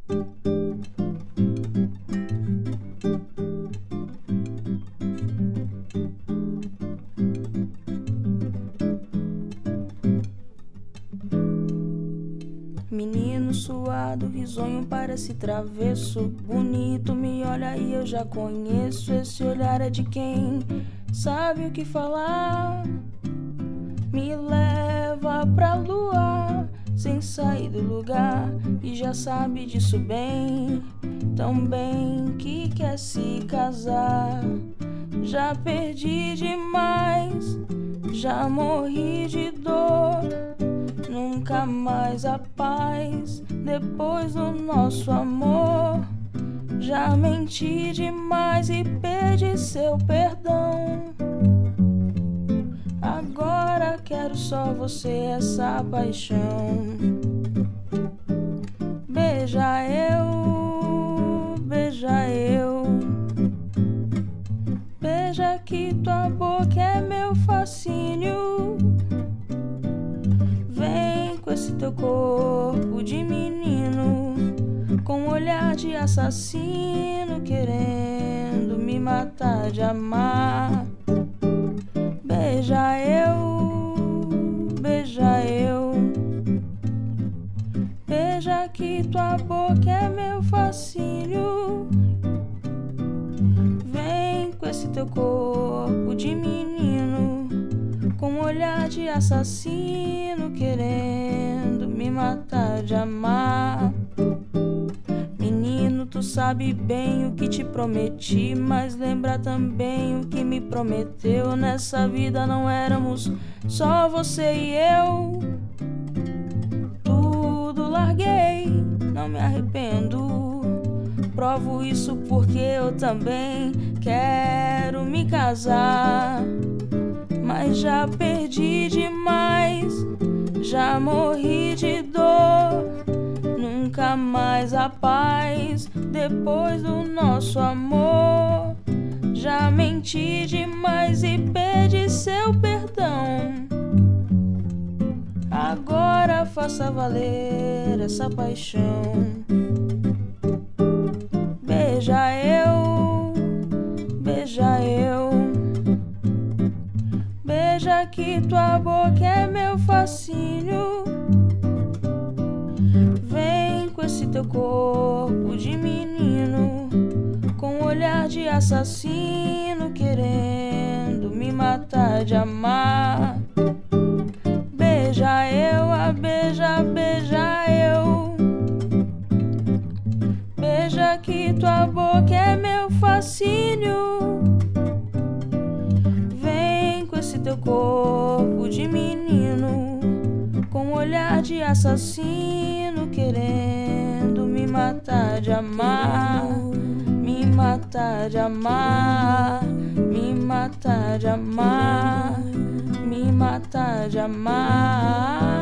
Menino suado, risonho, parece travesso. Bonito, me olha e eu já conheço. Esse olhar é de quem sabe o que falar. Me leva pra lua, sem sair do lugar. E já sabe disso bem, tão bem que quer se casar. Já perdi demais, já morri de dor. Nunca mais a paz depois do nosso amor. Já menti demais e perdi seu perdão. Agora quero só você, essa paixão. Beija eu, beija eu. Beija que tua boca é meu fascínio. Vem com esse teu corpo de menino, com olhar de assassino, querendo me matar de amar. Beija eu, beija eu. Beija que tua boca é meu fascínio. Vem com esse teu corpo de menino, com olhar de assassino, querendo me matar de amar. Menino, tu sabe bem o que te prometi, mas lembra também o que me prometeu. Nessa vida não éramos só você e eu. Tudo larguei, não me arrependo. Provo isso porque eu também quero me casar. Mas já perdi demais, já morri de dor. Nunca mais a paz depois do nosso amor. Já menti demais e perdi seu perdão. Agora faça valer essa paixão. Beija eu, beija eu. Beija que tua boca é meu fascínio. Vem com esse teu corpo de menino, com olhar de assassino, querendo me matar de amar. Beija eu, a beija, beija eu. Beija que tua boca é meu fascínio. Vem com esse teu corpo de menino, com olhar de assassino, querendo me matar de amar. Me matar de amar, me matar de amar, me matar de amar.